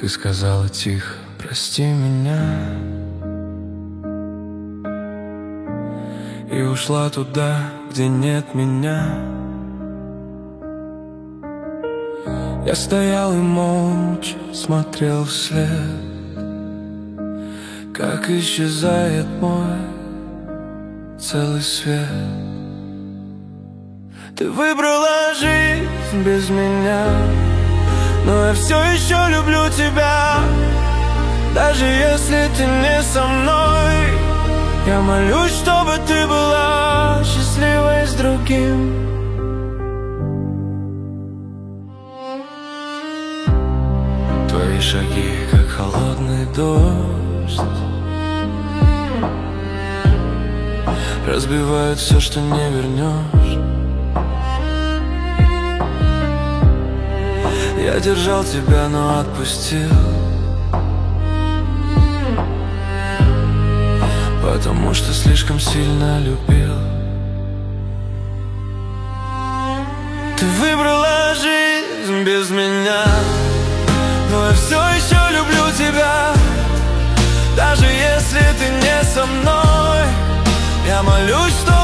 сказала тихо: прости меня. И ушла туда, где нет меня. Я стоял и молча смотрел вслед, как исчезает мой целый свет. Ты выбрала жизнь без меня, но я все еще люблю тебя. Даже если ты не со мной, я молюсь, чтобы ты была счастливой с другим. Твои шаги, как холодный дождь, разбивают все, что не вернешь. Я держал тебя, но отпустил, потому что слишком сильно любил. Ты выбрала жизнь без меня, но я все еще люблю тебя. Даже если ты не со мной, я молюсь, что